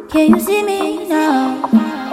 Can you see me now?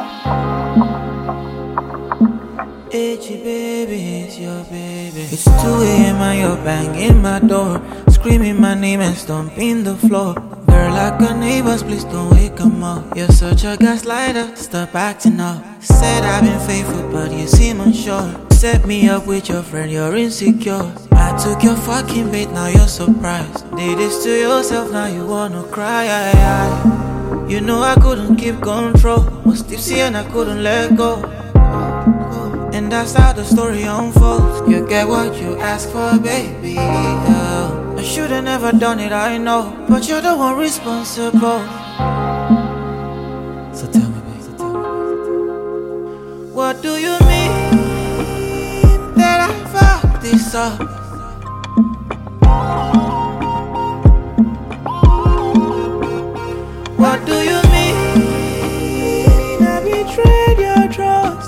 Itchy baby, it's your baby. It's 2 a.m. and you're banging my door, screaming my name and stomping the floor. Girl, like our neighbors, please don't wake 'em up. You're such a gaslighter, stop acting up. Said I've been faithful, but you seem unsure. Set me up with your friend, you're insecure. I took your fucking bait, now you're surprised. Did this to yourself, now you wanna cry. You know I couldn't keep control, was tipsy and I couldn't let go. And that's how the story unfolds. You get what you ask for, baby. I should've never done it, I know, but you're the one responsible. So tell me, baby, what do you mean that I fucked this up? What do you mean I betrayed your trust?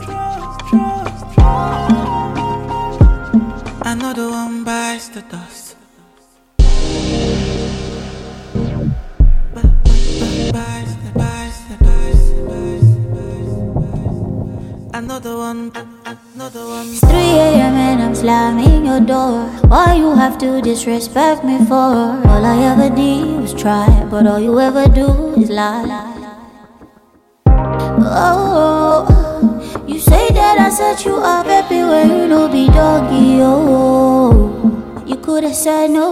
Another one bites the dust. Another one. It's 3 a.m. and I'm slamming your door. Why you have to disrespect me for? All I ever did was try, but all you ever do is lie. Oh, you say that I set you up, baby, when you know be doggy. Oh, you could've said no.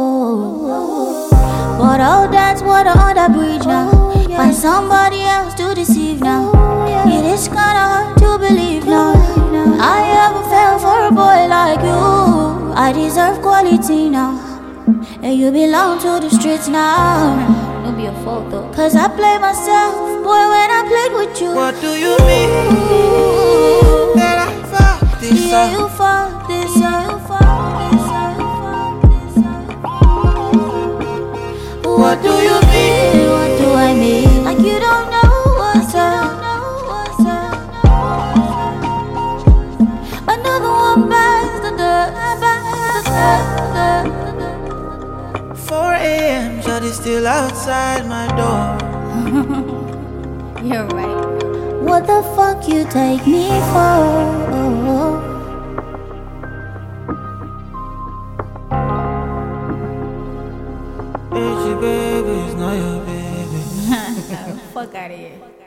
But all that's water on that bridge now. Find somebody else to deceive now. It is kinda hard to believe now. I ever fell for a boy like you. I deserve quality now, and you belong to the streets now. Don't be a fault though, cause I play myself, boy, when I played with you. What do you mean that I fucked this up? Yeah, you fucked this up. You fucked this up. You fucked this up. What do you mean? What do I mean? Like you don't know what's up. Another one bites the dust. 4 a.m. Shawty still outside my door. You're right. What the fuck you take me for? Itchy baby, it's not your baby. Fuck out of here.